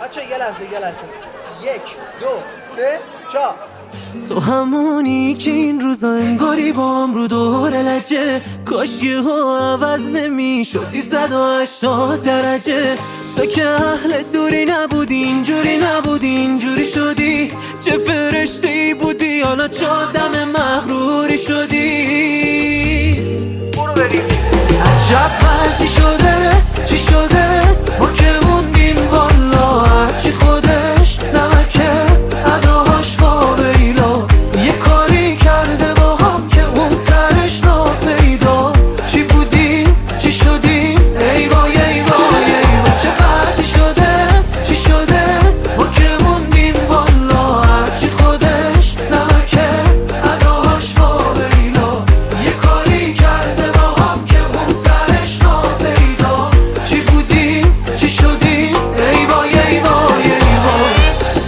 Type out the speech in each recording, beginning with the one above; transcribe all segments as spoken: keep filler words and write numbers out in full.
بچه یه لحظه یه لحظه یک دو سه چا تو همونی که این روزا انگاری با هم رو دور لجه، کاش یه ها عوض نمی شدی صد و هشتاد درجه. تو که اهل دوری نبودی، اینجوری نبودی اینجوری شدی، چه فرشته ای بودی حالا چه آدم مغروری شدی. برو بریم. عجب وضعی شده چی شده ما که موندیم والا، هرچی خودش نمکه اداهاش واویلا، یه کاری کرده با هم که اون سرش ناپیدا. چی بودیم چی شدیم ای وای ای وای ای وای، چه وضعی شده چی شده ما که موندیم والا، هرچی خودش نمکه اداهاش واویلا، یه کاری کرده با هم که اون سرش ناپیدا. چی بودیم چی شدیم ای وای ای وای ای وای.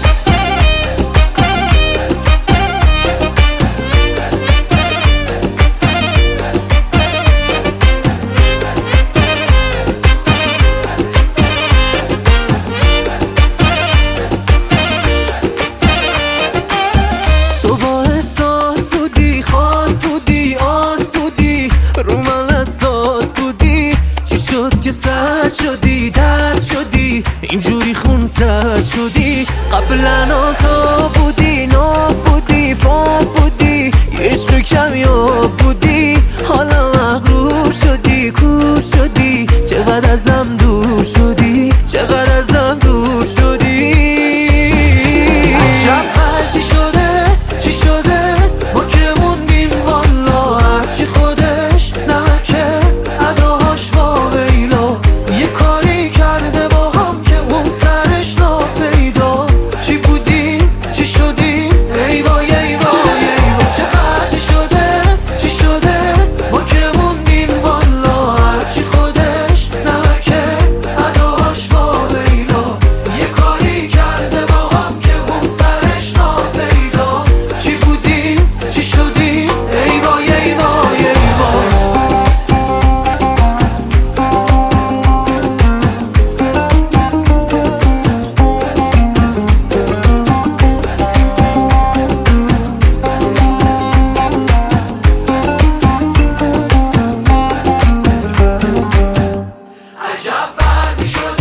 تو با احساس بودی، خاص بودی، آس بودی، رو من اساس بودی، چی شد که سرد شدی، درد شدی، اینجوری خون سرد شدی. قبلا تا بودی، ناب بودی، فاب بودی، یه عشق کمیاب بودی، حالا مغرور شدی، کور شدی، چقدر ازم دور شدی، چقدر ازم دور شدی. عجب وضعی شده چی شده ما که موندیم والا، هرچی خودش نمکه اداهاش واویلا، یه کاری کرده با هم که اون سرش ناپیدا. چی بودیم چی شدیم ای وای ای وای ای وای، چه وضعی شده چی شده ما که موندیم والا، هرچی خودش نمکه اداهاش واویلا، یه کاری کرده با هم که اون سرش ناپیدا. چی بودیم چی شدیم ای وای ای وای ای وای. عجب وضعی شده